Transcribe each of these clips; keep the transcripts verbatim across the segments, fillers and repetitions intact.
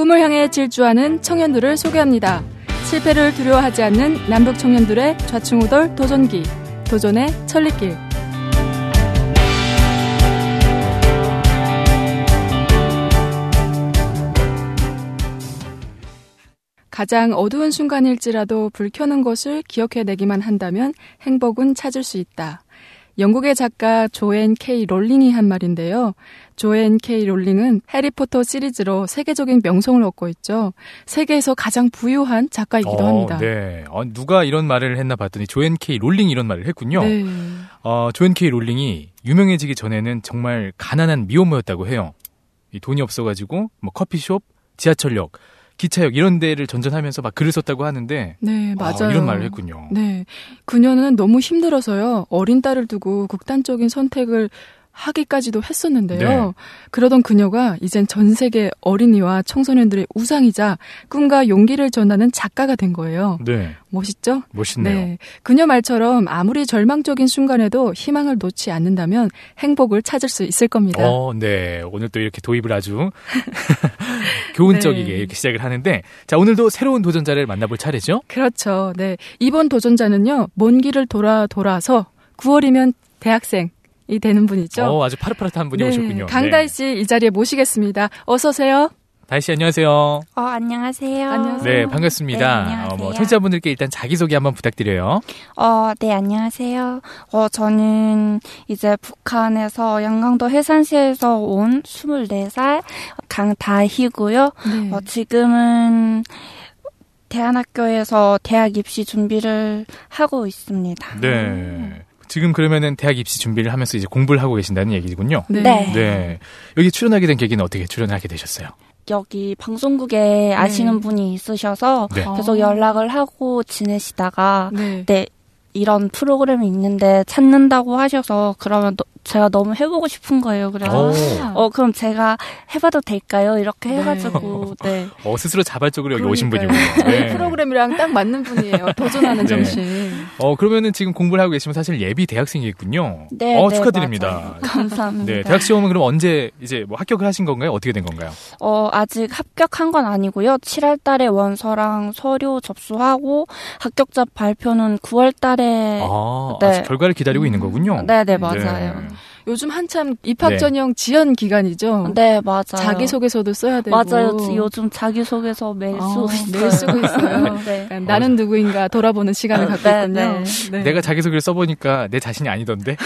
꿈을 향해 질주하는 청년들을 소개합니다. 실패를 두려워하지 않는 남북 청년들의 좌충우돌 도전기, 도전의 천리길. 가장 어두운 순간일지라도 불 켜는 것을 기억해내기만 한다면 행복은 찾을 수 있다. 영국의 작가 조앤 케이 롤링이 한 말인데요. 조앤 케이 롤링은 해리포터 시리즈로 세계적인 명성을 얻고 있죠. 세계에서 가장 부유한 작가이기도 어, 합니다. 네. 어, 누가 이런 말을 했나 봤더니 조앤 케이 롤링이 이런 말을 했군요. 네. 어, 조앤 케이 롤링이 유명해지기 전에는 정말 가난한 미혼모였다고 해요. 이 돈이 없어가지고 뭐 커피숍, 지하철역, 기차역 이런 데를 전전하면서 막 글을 썼다고 하는데 네, 맞아요. 어, 이런 말을 했군요. 네, 그녀는 너무 힘들어서요. 어린 딸을 두고 극단적인 선택을 하기까지도 했었는데요. 네. 그러던 그녀가 이젠 전 세계 어린이와 청소년들의 우상이자 꿈과 용기를 전하는 작가가 된 거예요. 네. 멋있죠? 멋있네요. 네. 그녀 말처럼 아무리 절망적인 순간에도 희망을 놓지 않는다면 행복을 찾을 수 있을 겁니다. 어, 네. 오늘 또 이렇게 도입을 아주 교훈적이게 네. 이렇게 시작을 하는데, 자, 오늘도 새로운 도전자를 만나볼 차례죠? 그렇죠. 네. 이번 도전자는요, 먼 길을 돌아 돌아서 구월이면 대학생, 이 되는 분이죠. 어, 아주 파릇파릇한 분이 네, 오셨군요. 강다희 씨 이 자리에 모시겠습니다. 어서 오세요. 다희 씨 안녕하세요. 어, 안녕하세요. 안녕하세요. 네, 반갑습니다. 네, 안녕하세요. 어, 뭐 청취자분들께 일단 자기소개 한번 부탁드려요. 어, 네, 안녕하세요. 어, 저는 이제 북한에서 양강도 해산시에서 온 스물네 살 강다희고요. 네. 어, 지금은 대안학교에서 대학 입시 준비를 하고 있습니다. 네. 지금 그러면은 대학 입시 준비를 하면서 이제 공부를 하고 계신다는 얘기군요. 네. 네. 네. 여기 출연하게 된 계기는 어떻게 출연하게 되셨어요? 여기 방송국에 아시는 분이 있으셔서 네. 계속 연락을 하고 지내시다가 네. 네, 이런 프로그램이 있는데 찾는다고 하셔서 그러면 너, 제가 너무 해보고 싶은 거예요. 그래서 오. 어 그럼 제가 해봐도 될까요? 이렇게 네. 해가지고 네. 어, 스스로 자발적으로 여기 오신 그러니까요. 분이군요. 저희 네. 프로그램이랑 딱 맞는 분이에요. 도전하는 네. 정신. 어, 그러면은 지금 공부를 하고 계시면 사실 예비 대학생이겠군요. 네, 어, 네, 축하드립니다. 맞아요. 감사합니다. 네, 대학 시험은 그럼 언제 이제 뭐 합격을 하신 건가요? 어떻게 된 건가요? 어, 아직 합격한 건 아니고요. 칠월 달에 원서랑 서류 접수하고 합격자 발표는 구월 달에 아, 네. 아직 결과를 기다리고 있는 거군요. 네, 네, 맞아요. 네. 요즘 한참 입학 네. 전형 지연 기간이죠. 네, 맞아요. 자기소개서도 써야 되고. 맞아요. 요즘 자기소개서 매일 어, 쓰고 있어요. 매일 쓰고 있어요. 네. 그러니까 나는 누구인가 돌아보는 시간을 갖고 네, 있군요. 네. 내가 자기소개를 써보니까 내 자신이 아니던데.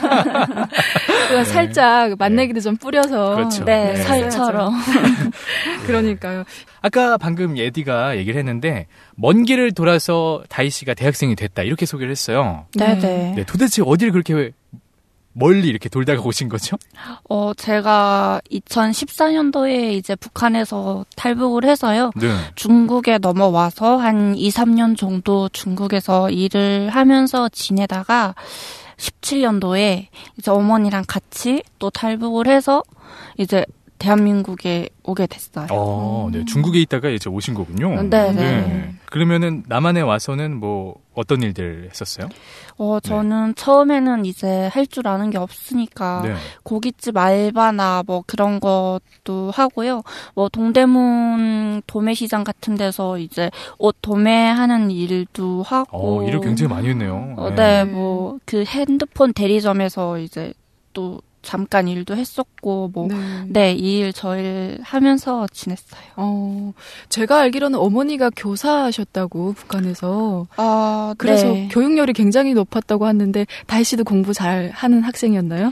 네. 살짝 만내기도 좀 뿌려서. 그렇죠. 네, 네. 살처럼. 그러니까요. 아까 방금 예디가 얘기를 했는데 먼 길을 돌아서 다희 씨가 대학생이 됐다 이렇게 소개를 했어요. 네, 네. 네, 도대체 어디를 그렇게 멀리 이렇게 돌다가 오신 거죠? 어, 제가 이천십사 년도에 이제 북한에서 탈북을 해서요. 네. 중국에 넘어와서 한 이, 삼 년 정도 중국에서 일을 하면서 지내다가 십칠 년도에 이제 어머니랑 같이 또 탈북을 해서 이제 대한민국에 오게 됐어요. 어, 네. 중국에 있다가 이제 오신 거군요. 네, 네. 그러면은 남한에 와서는 뭐 어떤 일들 했었어요? 어, 저는 네. 처음에는 이제 할 줄 아는 게 없으니까 네. 고깃집 알바나 뭐 그런 것도 하고요. 뭐 동대문 도매시장 같은 데서 이제 옷 도매하는 일도 하고. 어, 일을 굉장히 많이 했네요. 어, 네. 네, 뭐 그 핸드폰 대리점에서 이제 또 잠깐 일도 했었고, 뭐, 네. 네, 이 일 저 일 하면서 지냈어요. 어, 제가 알기로는 어머니가 교사하셨다고, 북한에서. 아, 그래서 네. 교육열이 굉장히 높았다고 하는데, 다희 씨도 공부 잘 하는 학생이었나요?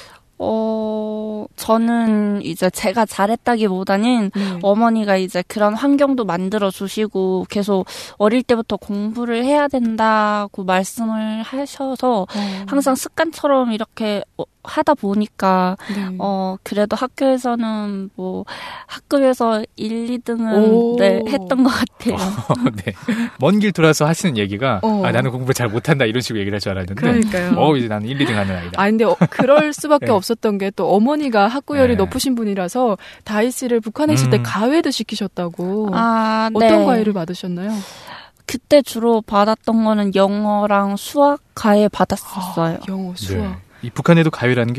어, 저는 이제 제가 잘했다기보다는 네. 어머니가 이제 그런 환경도 만들어 주시고 계속 어릴 때부터 공부를 해야 된다고 말씀을 하셔서 어. 항상 습관처럼 이렇게 하다 보니까 네. 어 그래도 학교에서는 뭐 학급에서 일, 이 등은 오. 네, 했던 것 같아요. 네. 먼 길 돌아서 하시는 얘기가 어. 아, 나는 공부 잘 못한다 이런 식으로 얘기를 할 줄 알았는데 그러니까요. 어 이제 나는 일, 이 등 하는 아이다. 아, 근데 어, 그럴 수밖에 네. 없었던 게 또 어머니가 학구열이 네. 높으신 분이라서 다희 씨를 북한에 있을 때 음. 가외도 시키셨다고. 아, 어떤 네. 과외를 받으셨나요? 그때 주로 받았던 거는 영어랑 수학 과외 받았었어요. 영어, 수학. 네. 이 북한에도 가위라는 게 있나요?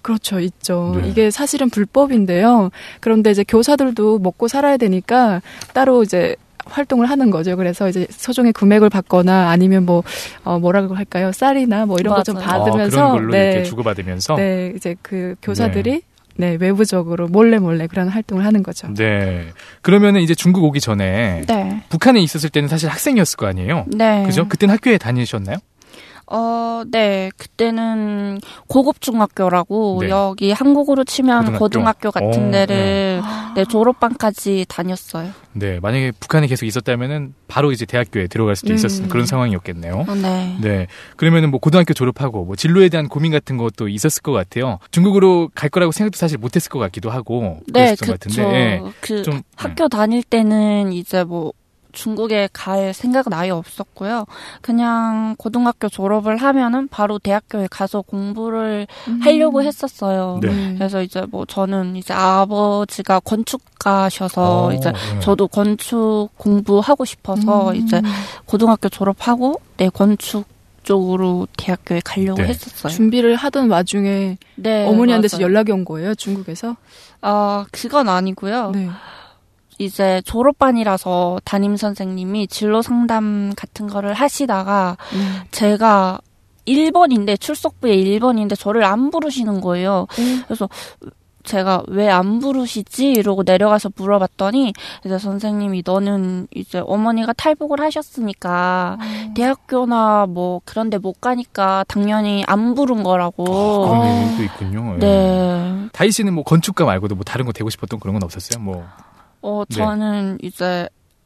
그렇죠, 있죠. 네. 이게 사실은 불법인데요. 그런데 이제 교사들도 먹고 살아야 되니까 따로 이제 활동을 하는 거죠. 그래서 이제 소정의 금액을 받거나 아니면 뭐 어, 뭐라고 할까요? 쌀이나 뭐 이런 거 좀 받으면서 아, 그런 걸로 네, 이렇게 주고받으면서 네, 이제 그 교사들이 네. 네, 외부적으로 몰래 몰래 그런 활동을 하는 거죠. 네. 그러면은 이제 중국 오기 전에 네. 북한에 있었을 때는 사실 학생이었을 거 아니에요? 네. 그죠? 그때는 학교에 다니셨나요? 어, 네. 그때는 고급 중학교라고 네. 여기 한국으로 치면 고등학교, 고등학교 같은 오, 데를 네, 졸업반까지 다녔어요. 네. 만약에 북한에 계속 있었다면은 바로 이제 대학교에 들어갈 수도 네. 있었을 그런 상황이었겠네요. 어, 네. 네. 그러면은 뭐 고등학교 졸업하고 뭐 진로에 대한 고민 같은 것도 있었을 것 같아요. 중국으로 갈 거라고 생각도 사실 못했을 것 같기도 하고. 네, 그랬을 것 그쵸. 같은데. 예. 그 좀, 학교 다닐 때는 이제 뭐 중국에 갈 생각은 아예 없었고요. 그냥 고등학교 졸업을 하면은 바로 대학교에 가서 공부를 음. 하려고 했었어요. 네. 그래서 이제 뭐 저는 이제 아버지가 건축가셔서 어, 이제 네. 저도 건축 공부하고 싶어서 음. 이제 고등학교 졸업하고 네 건축 쪽으로 대학교에 가려고 네. 했었어요. 준비를 하던 와중에 네, 어머니한테서 맞아요. 연락이 온 거예요, 중국에서? 아, 그건 아니고요. 네. 이제 졸업반이라서 담임 선생님이 진로 상담 같은 거를 하시다가 네. 제가 일 번인데 출석부에 일 번인데 저를 안 부르시는 거예요. 음. 그래서 제가 왜 안 부르시지? 이러고 내려가서 물어봤더니 이제 선생님이 너는 이제 어머니가 탈북을 하셨으니까 음. 대학교나 뭐 그런 데 못 가니까 당연히 안 부른 거라고. 그런 내용도 있군요. 예. 네. 다희 씨는 뭐 건축가 말고도 뭐 다른 거 되고 싶었던 그런 건 없었어요? 뭐. 어, 네. 저는 이제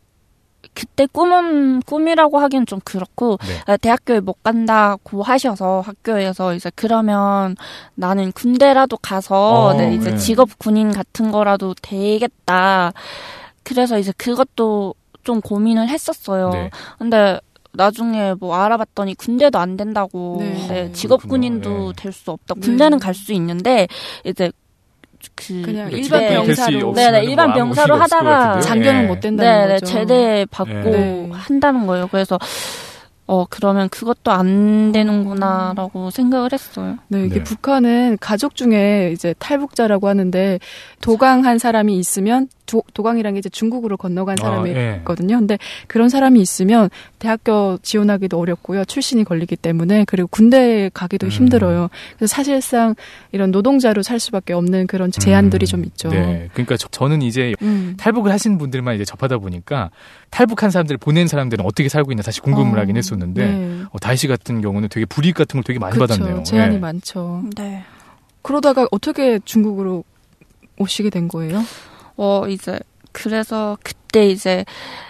그때 꿈은 꿈이라고 하기엔 좀 그렇고 네. 대학교에 못 간다고 하셔서 학교에서 이제 그러면 나는 군대라도 가서 어, 네, 이제 네. 직업 군인 같은 거라도 되겠다. 그래서 이제 그것도 좀 고민을 했었어요. 네. 근데 나중에 뭐 알아봤더니 군대도 안 된다고. 네. 네, 직업 그렇구나. 군인도 네. 될 수 없다. 네. 군대는 갈 수 있는데 이제 그 그냥 네, 일반 직업군이 될수 병사로. 없으면은 네네, 일반 뭐 아무 병사로 의미가 없을 것 하다가 같은데요. 장교는 예. 못 된다는 네네, 거죠. 제대 받고 네. 한다는 거예요. 그래서 어 그러면 그것도 안 되는구나라고 생각을 했어요. 네, 이게 네. 북한은 가족 중에 이제 탈북자라고 하는데 도강한 사람이 있으면 도, 도강이라는 게 이제 중국으로 건너간 사람이 아, 예. 있거든요. 근데 그런 사람이 있으면 대학교 지원하기도 어렵고요. 출신이 걸리기 때문에 그리고 군대에 가기도 음. 힘들어요. 그래서 사실상 이런 노동자로 살 수밖에 없는 그런 제한들이 음, 좀 있죠. 네. 그러니까 저, 저는 이제 음. 탈북을 하신 분들만 이제 접하다 보니까 탈북한 사람들 보낸 사람들은 어떻게 살고 있나 사실 궁금을 어, 하긴 했었는데 네. 어, 다희 씨 같은 경우는 되게 불이익 같은 걸 되게 많이 그렇죠. 받았네요. 제한이 예. 많죠. 네. 그러다가 어떻게 중국으로 오시게 된 거예요? 어 이제 그래서 그때 이제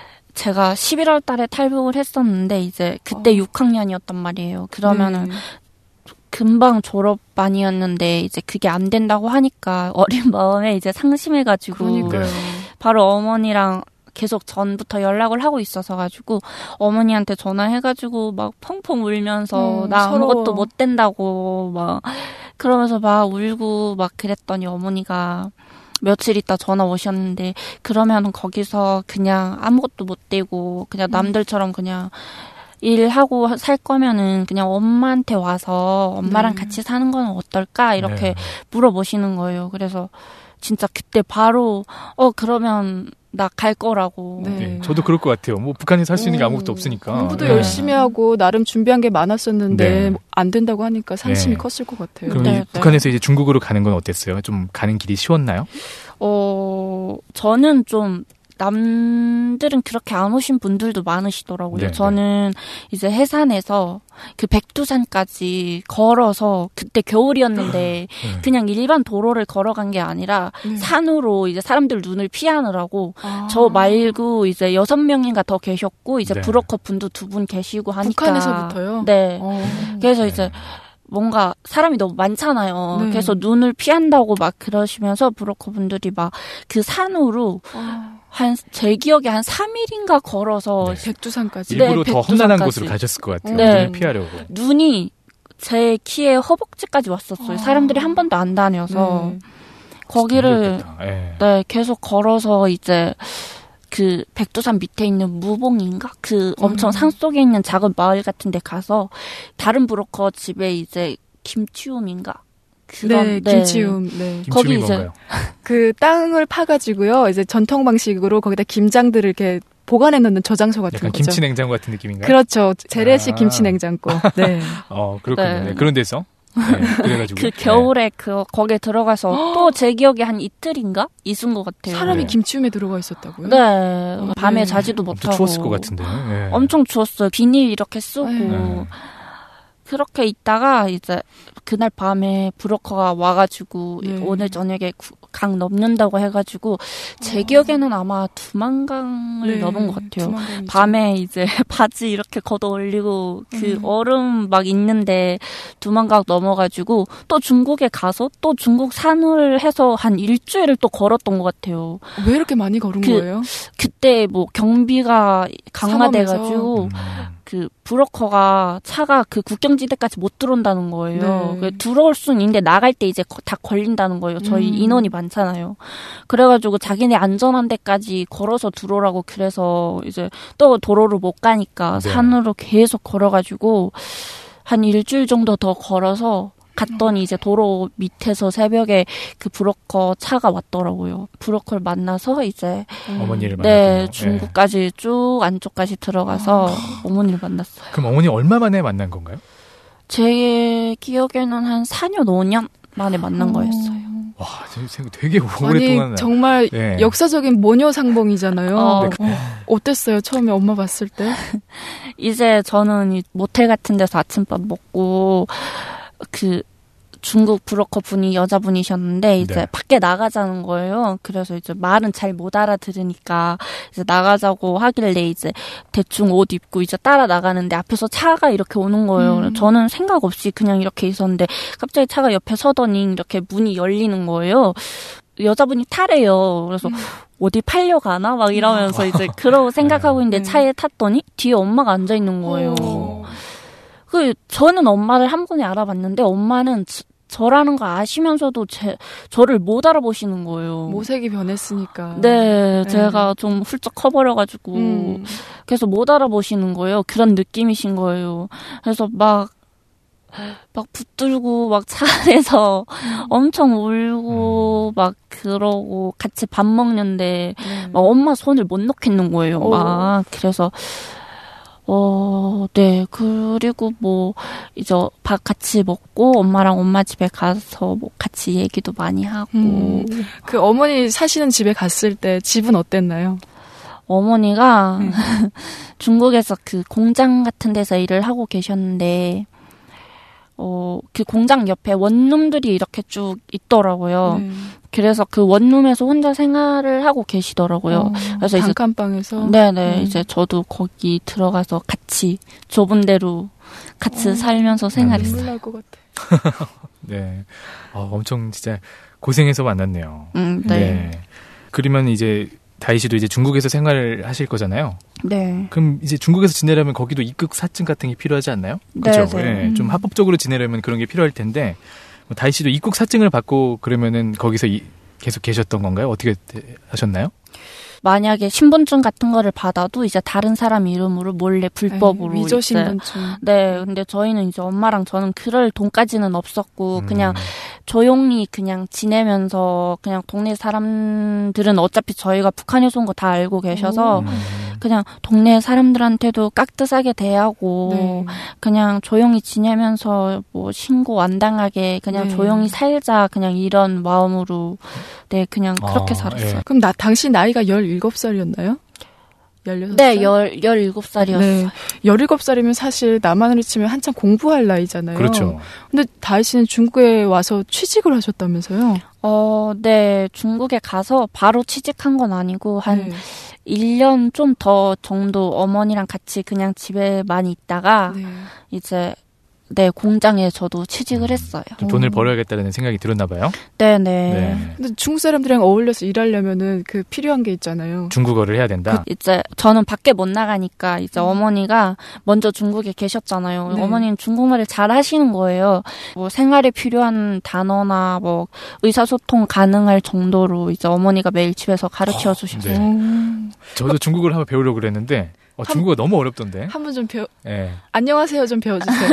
제가 십일월 달에 탈북을 했었는데 이제 그때 어. 육 학년이었단 말이에요. 그러면은 네. 금방 졸업반이었는데 이제 그게 안 된다고 하니까 어린 마음에 이제 상심해가지고 그러니까요. 바로 어머니랑 계속 전부터 연락을 하고 있어서 가지고 어머니한테 전화해가지고 막 펑펑 울면서 음, 나 서러워. 아무것도 못 된다고 막 그러면서 막 울고 막 그랬더니 어머니가 며칠 있다 전화 오셨는데 그러면 거기서 그냥 아무것도 못 되고 그냥 남들처럼 그냥 일하고 살 거면은 그냥 엄마한테 와서 엄마랑 네. 같이 사는 건 어떨까 이렇게 네. 물어보시는 거예요. 그래서 진짜 그때 바로 어 그러면 나 갈 거라고. 네. 네, 저도 그럴 것 같아요. 뭐 북한에서 할 수 있는 게 오, 아무것도 없으니까. 공부도 네. 열심히 하고 나름 준비한 게 많았었는데 네. 뭐안 된다고 하니까 상심이 네. 컸을 것 같아요. 그럼 네, 이제 네. 북한에서 이제 중국으로 가는 건 어땠어요? 좀 가는 길이 쉬웠나요? 어 저는 좀 남들은 그렇게 안 오신 분들도 많으시더라고요. 네, 저는 이제 해산에서 그 백두산까지 걸어서 그때 겨울이었는데 네. 그냥 일반 도로를 걸어간 게 아니라 네. 산으로 이제 사람들 눈을 피하느라고 아. 저 말고 이제 여섯 명인가 더 계셨고 이제 네. 브로커 분도 두 분 계시고 하니까 북한에서부터요? 네. 어. 그래서 네. 이제 뭔가 사람이 너무 많잖아요. 네. 그래서 눈을 피한다고 막 그러시면서 브로커 분들이 막 그 산으로 아, 한 제 기억에 한 삼 일인가 걸어서 네. 백두산까지. 네, 일부러 더 백두산까지. 험난한 곳으로 가셨을 것 같아요. 네. 눈을 피하려고. 눈이 제 키에 허벅지까지 왔었어요. 아. 사람들이 한 번도 안 다녀서 네. 거기를 힘들었겠다. 예. 네, 계속 걸어서 이제 그 백두산 밑에 있는 무봉인가? 그 엄청 음. 산 속에 있는 작은 마을 같은 데 가서 다른 브로커 집에 이제 김치움인가? 그런 네, 김치움. 네. 김치움이 거기 이제 뭔가요? 그 땅을 파가지고요. 이제 전통 방식으로 거기다 김장들을 이렇게 보관해 놓는 저장소 같은 약간 거죠. 김치 냉장고 같은 느낌인가요? 그렇죠. 재래식 아. 김치 냉장고. 네. 어, 그렇군요. 네. 네, 그런 데서 네, 그래가지고 그 겨울에 그 거기에 들어가서 또 제 기억에 한 이틀인가 있은 것 같아요. 사람이 네. 김치움에 들어가 있었다고요? 네, 밤에 네. 자지도 엄청 못하고. 추웠을 것 같은데. 네. 엄청 추웠어요. 비닐 이렇게 쓰고. 네. 그렇게 있다가 이제 그날 밤에 브로커가 와가지고 네. 오늘 저녁에 구- 강 넘는다고 해가지고 제 기억에는 아마 두만강을 네, 넘은 것 같아요. 두만강이죠. 밤에 이제 바지 이렇게 걷어 올리고 그 음. 얼음 막 있는데 두만강 넘어가지고 또 중국에 가서 또 중국 산을 해서 한 일주일을 또 걸었던 것 같아요. 왜 이렇게 많이 걸은 그- 거예요? 그때 뭐 경비가 강화돼가지고 음. 그 브로커가 차가 그 국경지대까지 못 들어온다는 거예요. 네. 그 들어올 수는 있는데 나갈 때 이제 거- 다 걸린다는 거예요. 저희 음. 인원이 많잖아요. 그래가지고 자기네 안전한 데까지 걸어서 들어오라고 그래서 이제 또 도로를 못 가니까 네. 산으로 계속 걸어가지고 한 일주일 정도 더 걸어서 갔더니 이제 도로 밑에서 새벽에 그 브로커 차가 왔더라고요. 브로커를 만나서 이제 어머니를 네 만났군요. 중국까지 쭉 안쪽까지 들어가서 어머니를 만났어요. 네. 그럼 어머니 얼마 만에 만난 건가요? 제 기억에는 한 사 년, 오 년 만에 만난 거였어요. 와, 되게 오랫동안. 아니 정말 네. 역사적인 모녀 상봉이잖아요. 어, 어, 어땠어요? 처음에 엄마 봤을 때? 이제 저는 이 모텔 같은 데서 아침밥 먹고 그 중국 브로커 분이 여자분이셨는데 이제 네. 밖에 나가자는 거예요. 그래서 이제 말은 잘 못 알아들으니까 이제 나가자고 하길래 이제 대충 옷 입고 이제 따라 나가는데 앞에서 차가 이렇게 오는 거예요. 음. 저는 생각 없이 그냥 이렇게 있었는데 갑자기 차가 옆에 서더니 이렇게 문이 열리는 거예요. 여자분이 타래요. 그래서 어디 팔려가나 막 이러면서 이제 그러고 생각하고 있는데 네. 차에 탔더니 뒤에 엄마가 앉아 있는 거예요. 어. 그 저는 엄마를 한 번에 알아봤는데 엄마는 저, 저라는 거 아시면서도 제 저를 못 알아보시는 거예요. 모색이 변했으니까. 네, 네. 제가 좀 훌쩍 커버려가지고 음. 그래서 못 알아보시는 거예요. 그런 느낌이신 거예요. 그래서 막 막 붙들고 막 차 안에서 엄청 울고 막 그러고 같이 밥 먹는데 네. 막 엄마 손을 못 놓겠는 거예요. 오. 막 그래서 어, 네. 그리고 뭐 이제 밥 같이 먹고 엄마랑 엄마 집에 가서 뭐 같이 얘기도 많이 하고 음. 그 어머니 사시는 집에 갔을 때 집은 어땠나요? 어머니가 음. 중국에서 그 공장 같은 데서 일을 하고 계셨는데 어, 그 공장 옆에 원룸들이 이렇게 쭉 있더라고요. 네. 그래서 그 원룸에서 혼자 생활을 하고 계시더라고요. 어, 그래서 이제 단칸방에서. 네네 음. 이제 저도 거기 들어가서 같이 좁은 데로 같이 어. 살면서 생활했어요. 눈물 날 것 같아. 네. 어, 엄청 진짜 고생해서 만났네요. 음, 네. 그러면 이제 다희 씨도 이제 중국에서 생활을 하실 거잖아요. 네. 그럼 이제 중국에서 지내려면 거기도 입국 사증 같은 게 필요하지 않나요? 네, 그렇죠. 네. 예, 좀 합법적으로 지내려면 그런 게 필요할 텐데 뭐 다희 씨도 입국 사증을 받고 그러면은 거기서 이, 계속 계셨던 건가요? 어떻게 하셨나요? 만약에 신분증 같은 거를 받아도 이제 다른 사람 이름으로 몰래 불법으로 네, 위조 이제 신분증. 네, 근데 저희는 이제 엄마랑 저는 그럴 돈까지는 없었고 음. 그냥 조용히 그냥 지내면서 그냥 동네 사람들은 어차피 저희가 북한에서 온 거 다 알고 계셔서 음. 그냥 동네 사람들한테도 깍듯하게 대하고 네. 그냥 조용히 지내면서 뭐 신고 안 당하게 그냥 네. 조용히 살자 그냥 이런 마음으로 네 그냥 그렇게 아, 살았어요. 예. 그럼 나 당시 나이가 열일곱 살이었나요? 열여섯 살? 네, 열, 열일곱 살이었어요. 네. 열일곱 살이면 사실 남한으로 치면 한참 공부할 나이잖아요. 그렇죠. 근데 다희 씨는 중국에 와서 취직을 하셨다면서요? 어, 네, 중국에 가서 바로 취직한 건 아니고, 한 네. 일 년 좀 더 정도 어머니랑 같이 그냥 집에 많이 있다가, 네. 이제, 네, 공장에 저도 취직을 했어요. 좀 돈을 벌어야겠다는 생각이 들었나 봐요. 네네. 네. 근데 중국 사람들이랑 어울려서 일하려면은 그 필요한 게 있잖아요. 중국어를 해야 된다. 그 이제 저는 밖에 못 나가니까 이제 어머니가 먼저 중국에 계셨잖아요. 네. 어머니는 중국말을 잘 하시는 거예요. 뭐 생활에 필요한 단어나 뭐 의사소통 가능할 정도로 이제 어머니가 매일 집에서 가르쳐 주셨어요. 네. 오. 저도 중국어를 한번 배우려고 그랬는데 어, 중국어 너무 어렵던데. 한번 좀 배워. 네. 안녕하세요 좀 배워주세요.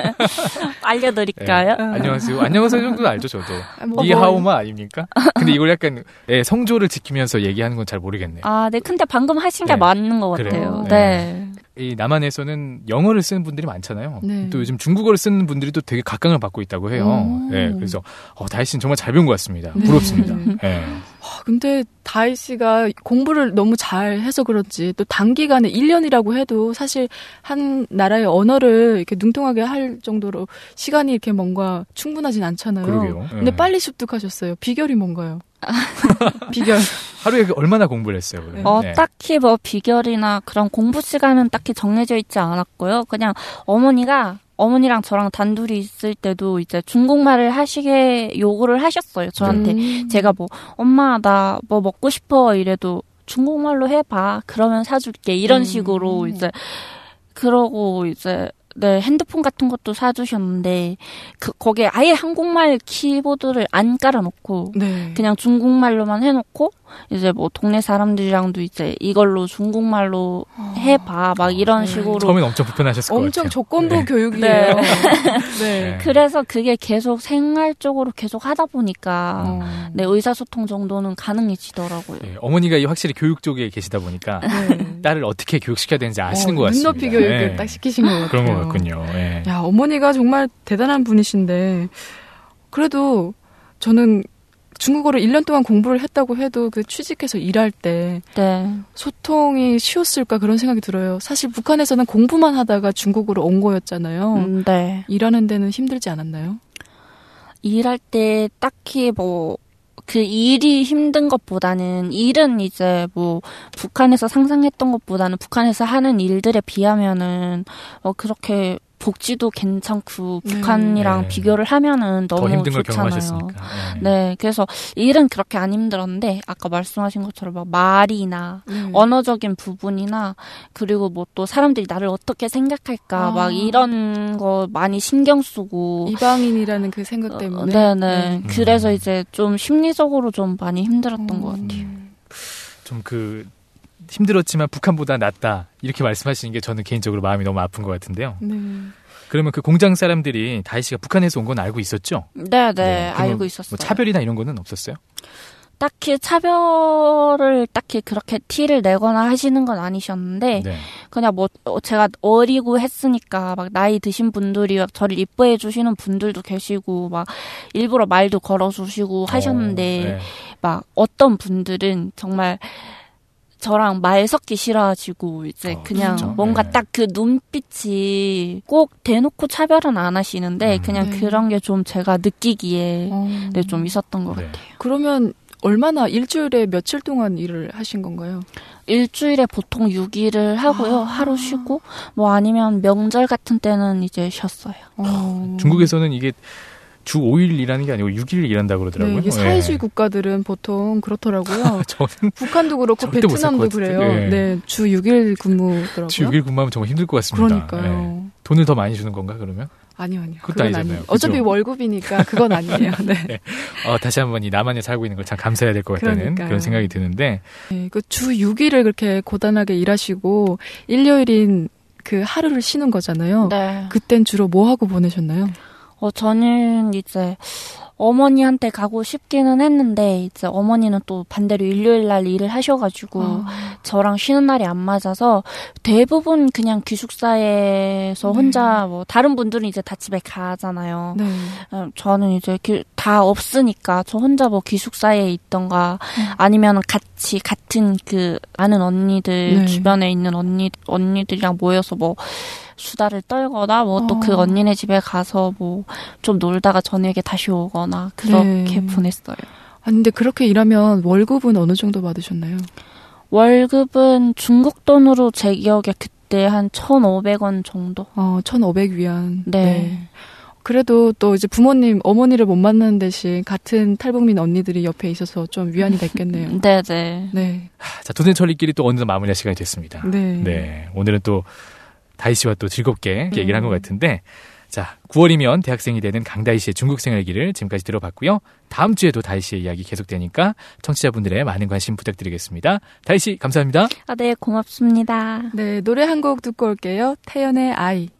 알려드릴까요? 네. 안녕하세요. 안녕하세요 정도 알죠 저도. 뭐, 이하오마 아닙니까? 근데 이걸 약간 네, 성조를 지키면서 얘기하는 건 잘 모르겠네요. 아, 네. 근데 방금 하신 게 네. 맞는 것 그래요? 같아요. 네. 네. 이 남한에서는 영어를 쓰는 분들이 많잖아요. 네. 또 요즘 중국어를 쓰는 분들이 또 되게 각광을 받고 있다고 해요. 오. 네, 그래서 어, 다희 씨는 정말 잘 배운 것 같습니다. 네. 부럽습니다. 네. 아, 근데 다희 씨가 공부를 너무 잘 해서 그렇지 또 단기간에 일 년이라고 해도 사실 한 나라의 언어를 이렇게 능통하게 할 정도로 시간이 이렇게 뭔가 충분하진 않잖아요. 그러게요. 근데 네. 빨리 습득하셨어요. 비결이 뭔가요? 비결. 하루에 얼마나 공부를 했어요? 그러면? 어, 네. 딱히 뭐 비결이나 그런 공부 시간은 딱히 정해져 있지 않았고요. 그냥 어머니가 어머니랑 저랑 단둘이 있을 때도 이제 중국말을 하시게 요구를 하셨어요. 저한테. 음. 제가 뭐 엄마 나 뭐 먹고 싶어 이래도 중국말로 해봐. 그러면 사줄게. 이런 음. 식으로 이제 그러고 이제 네, 핸드폰 같은 것도 사주셨는데, 그, 거기에 아예 한국말 키보드를 안 깔아놓고, 네. 그냥 중국말로만 해놓고, 이제 뭐 동네 사람들이랑도 이제 이걸로 중국말로 해봐. 막 이런 네. 식으로. 처음엔 엄청 불편하셨을 것 엄청 같아요. 조건부 네. 교육이에요. 네. 네. 네. 그래서 그게 계속 생활적으로 계속 하다 보니까, 어. 네, 의사소통 정도는 가능해지더라고요. 네, 어머니가 이 확실히 교육 쪽에 계시다 보니까 네. 딸을 어떻게 교육시켜야 되는지 아시는 어, 것 같습니다. 눈높이 교육을 네. 딱 시키신 것 같아요. 그런 것 같군요. 네. 야, 어머니가 정말 대단한 분이신데, 그래도 저는 중국어를 일 년 동안 공부를 했다고 해도 그 취직해서 일할 때 네. 소통이 쉬웠을까 그런 생각이 들어요. 사실 북한에서는 공부만 하다가 중국으로 온 거였잖아요. 음, 네. 일하는 데는 힘들지 않았나요? 일할 때 딱히 뭐, 그 일이 힘든 것보다는 일은 이제 뭐 북한에서 상상했던 것보다는 북한에서 하는 일들에 비하면은 어 그렇게 복지도 괜찮고 네. 북한이랑 네. 비교를 하면은 너무 더 힘든 걸 좋잖아요. 경험하셨으니까. 네. 네, 그래서 일은 그렇게 안 힘들었는데 아까 말씀하신 것처럼 막 말이나 네. 언어적인 부분이나 그리고 뭐 또 사람들이 나를 어떻게 생각할까 아. 막 이런 거 많이 신경 쓰고 이방인이라는 그 생각 때문에. 어, 네네. 음. 그래서 이제 좀 심리적으로 좀 많이 힘들었던 음. 것 같아요. 좀 그 힘들었지만 북한보다 낫다 이렇게 말씀하시는 게 저는 개인적으로 마음이 너무 아픈 것 같은데요. 네. 그러면 그 공장 사람들이 다희 씨가 북한에서 온 건 알고 있었죠? 네네. 네. 그러면 알고 있었어요. 뭐 차별이나 이런 거는 없었어요? 딱히 차별을 딱히 그렇게 티를 내거나 하시는 건 아니셨는데 네. 그냥 뭐 어, 제가 어리고 했으니까 막 나이 드신 분들이 막 저를 이뻐해 주시는 분들도 계시고 막 일부러 말도 걸어주시고 하셨는데 어, 네. 막 어떤 분들은 정말 저랑 말 섞기 싫어가지고 이제 어, 그냥 진짜? 뭔가 네. 딱 그 눈빛이 꼭 대놓고 차별은 안 하시는데 음. 그냥 네. 그런 게 좀 제가 느끼기에 어. 네, 좀 있었던 것 네. 같아요. 그러면 얼마나 일주일에 며칠 동안 일을 하신 건가요? 일주일에 보통 육 일을 하고요. 아. 하루 쉬고 뭐 아니면 명절 같은 때는 이제 쉬었어요. 어. 중국에서는 이게 주 오 일 일하는 게 아니고 육 일 일한다고 네, 그러더라고요. 이게 사회주의 국가들은 보통 그렇더라고요. 저는 북한도 그렇고 절대 못살 베트남도 것 같은데. 그래요. 네. 네, 주 육 일 근무더라고요. 주 육 일 근무하면 정말 힘들 것 같습니다. 그러니까요. 네. 돈을 더 많이 주는 건가 그러면? 아니요, 아니요. 그것도 그건 아니잖아요. 아니에요. 그죠? 어차피 월급이니까 그건 아니에요. 네. 어, 다시 한번 이 남한에 살고 있는 걸 참 감사해야 될 것 같다는 그러니까요. 그런 생각이 드는데 네, 그 주 육 일을 그렇게 고단하게 일하시고 일요일인 그 하루를 쉬는 거잖아요. 네. 그땐 주로 뭐 하고 보내셨나요? 어, 저는 이제 어머니한테 가고 싶기는 했는데 이제 어머니는 또 반대로 일요일 날 일을 하셔가지고 아. 저랑 쉬는 날이 안 맞아서 대부분 그냥 기숙사에서 네. 혼자 뭐 다른 분들은 이제 다 집에 가잖아요. 네. 어, 저는 이제 기- 다 없으니까 저 혼자 뭐 기숙사에 있던가 아니면 같이 같은 그 아는 언니들 네. 주변에 있는 언니 언니들이랑 모여서 뭐 수다를 떨거나 뭐 또 그 어. 언니네 집에 가서 뭐 좀 놀다가 저녁에 다시 오거나 그렇게 네. 보냈어요. 아, 근데 그렇게 일하면 월급은 어느 정도 받으셨나요? 월급은 중국 돈으로 제 기억에 그때 한 천오백 원 정도? 어, 천오백 위안. 네. 그래도 또 이제 부모님, 어머니를 못 만나는 대신 같은 탈북민 언니들이 옆에 있어서 좀 위안이 됐겠네요. 네네. 네. 자, 도전철리끼리 또 어느덧 마무리할 시간이 됐습니다. 네. 네. 오늘은 또 다희 씨와 또 즐겁게 음. 얘기를 한 것 같은데 자, 구월이면 대학생이 되는 강다희 씨의 중국 생활기를 지금까지 들어봤고요. 다음 주에도 다희 씨의 이야기 계속되니까 청취자분들의 많은 관심 부탁드리겠습니다. 다희 씨 감사합니다. 아, 네, 고맙습니다. 네, 노래 한 곡 듣고 올게요. 태연의 아이.